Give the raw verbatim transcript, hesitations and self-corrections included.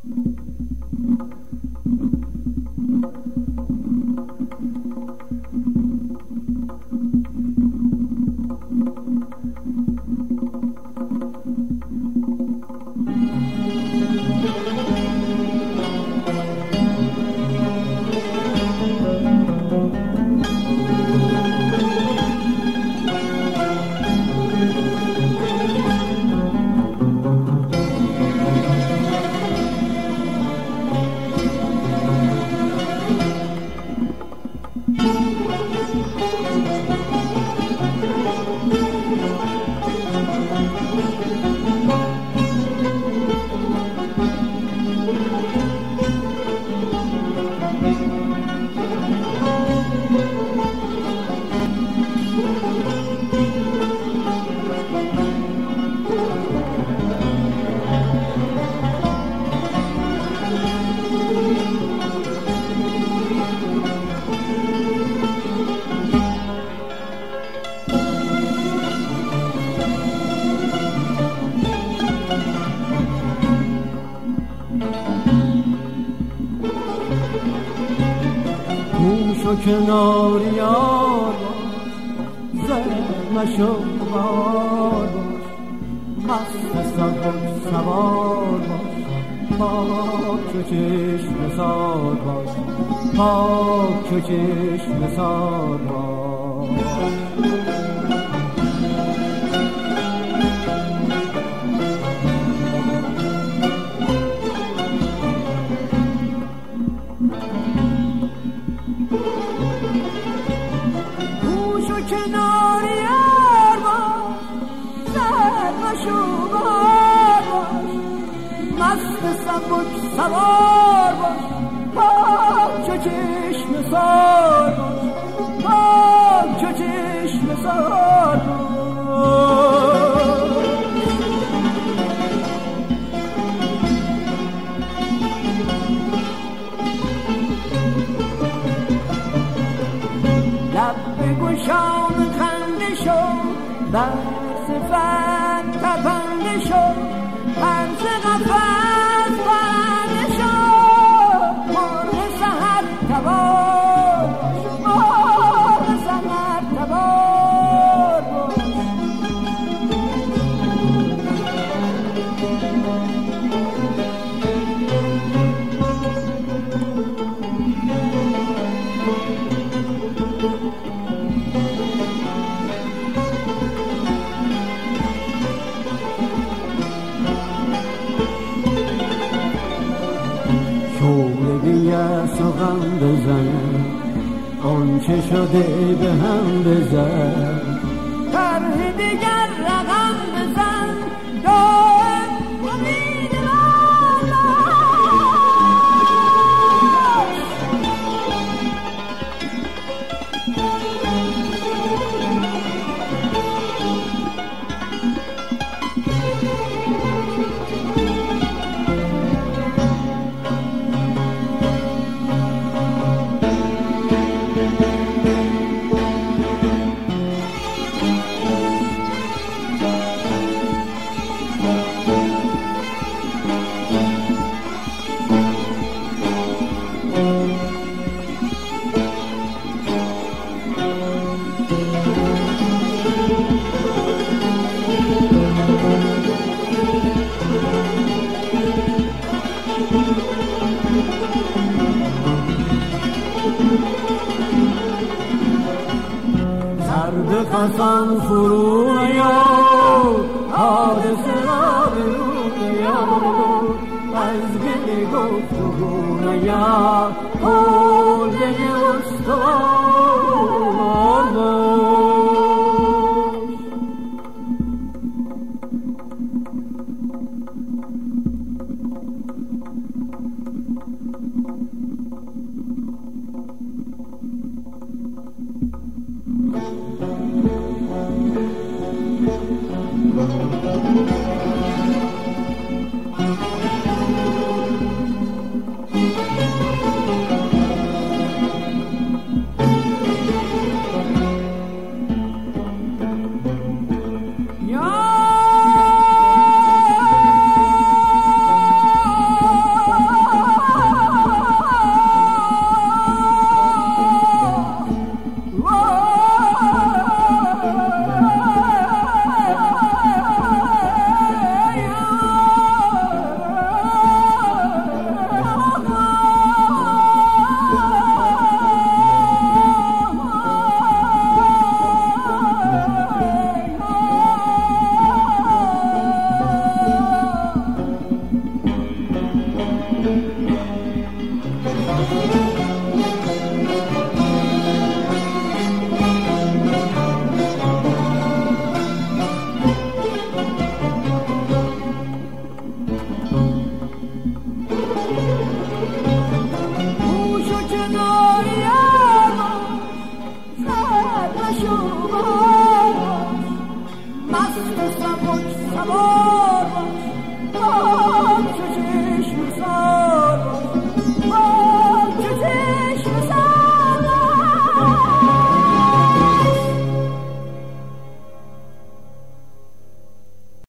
کنار یار باش، زد مشو بار باش، مست سبک سوار باش، پاک و چشم سار باش، پاک و چشم سار باش. سبک سوار باش، پاک و چشم سار باش، پاک و چشم سار باش. لب بگشان خنده شو، در صفت تپنده شو، هرز قفص پرنده شو، مرغ سحر تبار باش، مرغ سحر تبار باش. سخن بزن، آنچه شده به هم بزن، طرح دیگر رقم بزن، دائم امید من سرد خزان فرو نیاد، حادثه را برون نیاد، از گل گفتگو نیاد، حوله استوار باش.